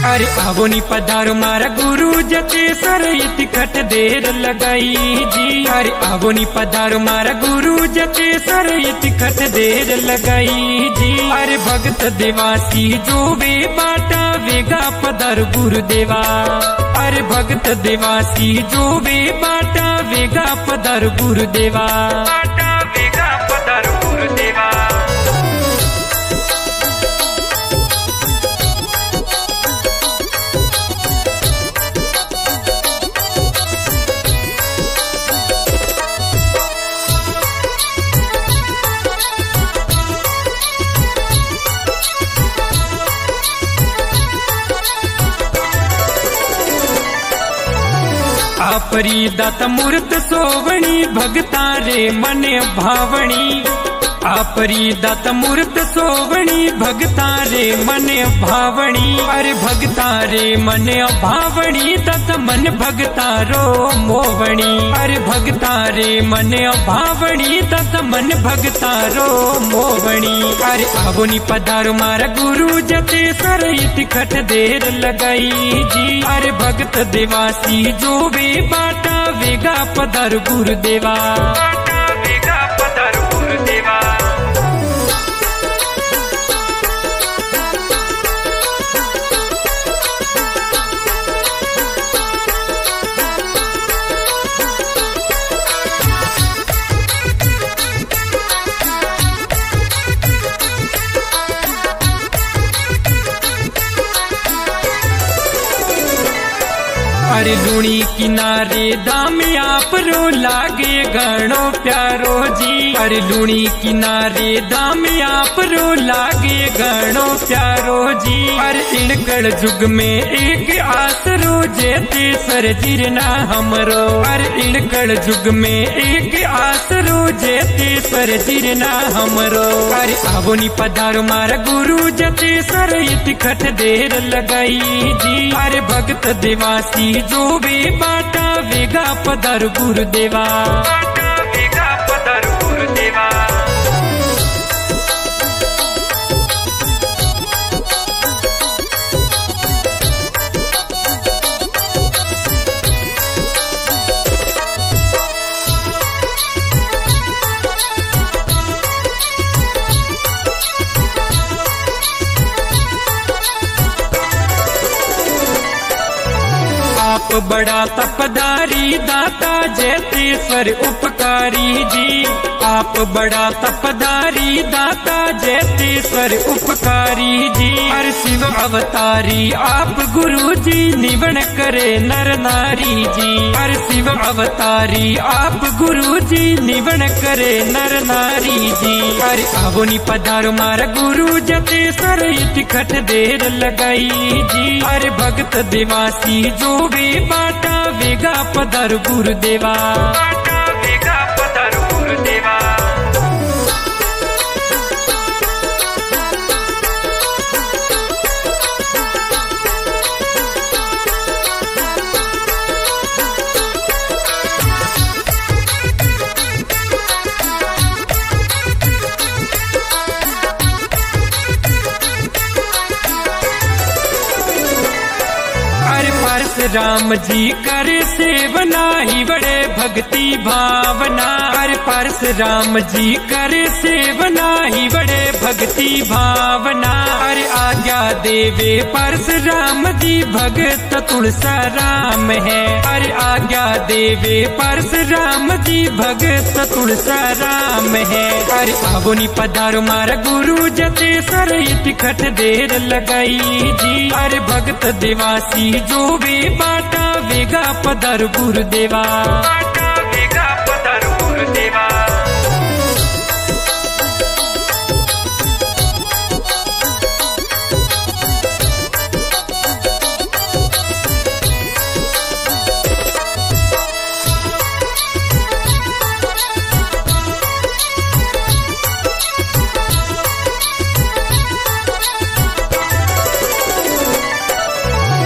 अरे आवो नी पधारो मारा गुरु जतेश्वर तिखट देर लगाई जी। अरे आवो नी पधारो मारा गुरु जतेश्वर तिखट देर लगाई जी। अरे भगत देवासी जो वे बाटा वेगा पधार गुरुदेवा। अरे भगत देवासी जो वे बाटा वेगा पधार गुरुदेवा। बाटा वेगा पधार गुरुदेवा। आपरी दाता मूर्त सोवणी भगता रे मन भावणी। आपरी दाता मूर्त सोवणी भगता रे मन भावणी। अरे भगता रे मन भावणी दत मन भगता रो मोवणी। अरे भगता रे मन भावणी दत मन भगता रो मोवणी। अरे आवो नी पधारो मारा गुरु जतेश्वर तिखट देर लगाई जी। अरे भगत देवासी जो वे बाटा वेगा पधार गुरुदेवा। बाटा वेगा पधार गुरुदेवा। अरे लूणी किनारे दाम आप रो लागे गणो प्यारो जी। अरे लूणी किनारे दाम आप रो लागे गणो प्यारो जी। अरे इणकड़ जुग में एक आसरो जतेश्वर जिरना हमरो। अरे इणकड़ जुग में एक आसरो जतेश्वर जिरना हमरो। अरे आवो नी पधारो मारा गुरु जतेश्वर तिखट देर लगाई जी। अरे भगत देवासी जो वे बाटा वेगा पधार गुरुदेवा। बाटा वेगा पधार गुरुदेवा। आप बड़ा तपधारी दाता जतेश्वर उपकारी जी। आप बड़ा तपधारी दाता जतेश्वर उपकारी जी। हर शिव अवतारी आप गुरु जी निवण करे नर नारी जी। हर शिव अवतारी आप गुरु जी निवण करे नर नारी जी। अरे आवो नी पधारो मारा गुरु जतेश्वर तिखट देर लगाई जी। अरे भगत देवासी जो वे बाटा वेगा पधार गुरुदेवा। बाटा वेगा पधार गुरुदेवा। राम जी करे सेवना ही बड़े भक्ति भावना। अरे परशुराम जी करे सेवना ही बड़े भक्ति भावना। अरे आज्ञा देवे परशुराम जी भगत तुलसा राम है। अरे आज्ञा देवे परशुराम जी भगत तुलसा राम है। अरे आवो नी पधारो मारा गुरु जतेश्वर तिखट देर लगाई जी। अरे भगत देवासी जो वे बाटा वेगा पधार गुरुदेवा। बाटा वेगा पधार गुरुदेवा।